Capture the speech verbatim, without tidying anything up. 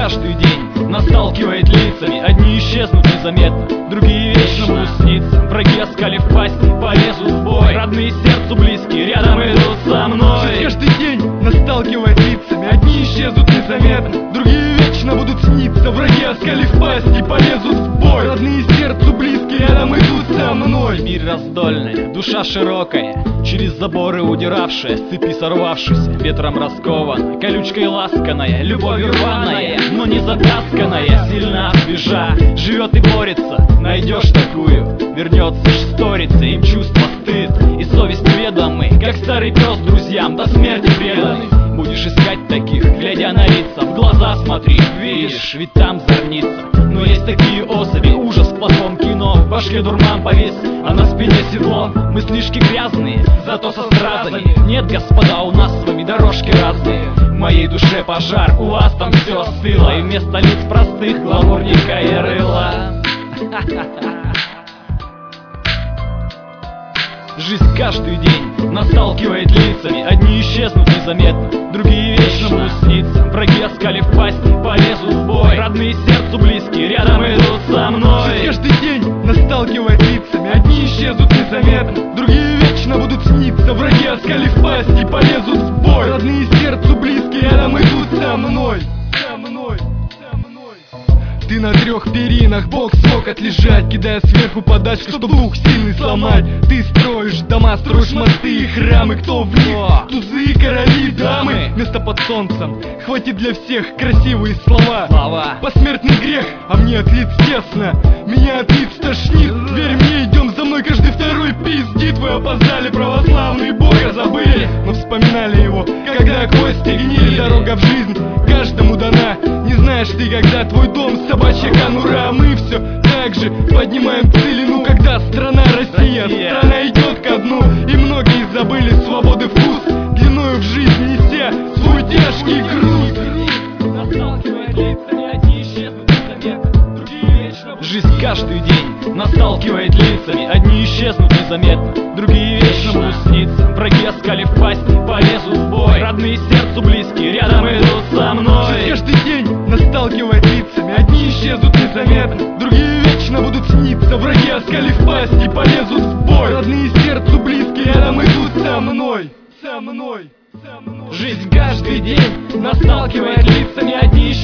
каждый день нас сталкивает лицами. Одни исчезнут незаметно, другие вечно будут сниться. Враги, оскалив пасти, полезут в бой. Родные сердцу близкие рядом идут со мной. Жизнь каждый день нас сталкивает лицами. Одни исчезнут незаметно, другие вечно будут сниться. Враги, оскалив пасти, полезут в бой. Родные сердцу близкие рядом идут со мной. Мир раздольная, душа широкая, через заборы удиравшая, с цепи сорвавшись, ветром раскована, колючкой ласканая, любовью рваная, но не затасканная, сильна свежа, живет и борется. Найдешь такую, вернется шсторится, им чувство стыд и совесть ведомы, как старый пес друзьям до смерти преданный. Будешь искать таких, глядя на лица, в глаза смотри, видишь, ведь там зорница. Но есть такие особи, ужас в плохом кино, в башке дурман повис, а на спине седло. Мыслишки грязные, зато со стразами. Нет, господа, у нас с вами дорожки разные. В моей душе пожар, у вас там все остыло, и вместо лиц простых гламурника и рыла. Жизнь каждый день нас сталкивает лицами. Одни исчезнут незаметно, другие вечно будут сниться. Враги, оскалив пасти, полезут в бой. Родные сердцу близкие рядом идут со мной. Жизнь каждый день нас сталкивает лицами. Одни исчезнут незаметно, другие вечно будут сниться. Враги, оскалив пасти, полезут в бой. Родные сердцу близкие рядом идут со мной. Со мной. Ты на трех перинах, Бог смог отлежать, кидая сверху подачку, чтоб дух сильный сломать. Ты строишь дома, строишь мосты и храмы. Кто в них? Тузы, короли, дамы. Место под солнцем, хватит для всех красивые слова. Слова. Посмертный грех, а мне от лиц тесно. Меня от лиц тошнит. Верь мне, идем за мной, каждый второй пиздит. Вы опоздали, православные Бога забыли, но вспоминали его, когда кости гнили. Дорога в жизнь каждому дана. Не знаешь ты, когда твой дом собачья конура. Мы все так же поднимаем целину, когда страна Россия, Россия. Страна идет ко дну, и многие забыли свободы вкус, длиною в жизнь неся свой тяжкий груз. Жизнь каждый день нас сталкивает лицами. Одни исчезнут незаметно, другие вечно будут сниться. Враги, оскалив пасти, полезут в бой. Родные сердцу близкие рядом идут со мной. Жизнь каждый день нас сталкивает лицами. Одни исчезнут незаметно, другие вечно будут сниться. Враги, оскалив пасти, полезут в бой. Родные сердцу близкие рядом идут со мной. Со мной. Жизнь каждый день нас сталкивает лицами. Одни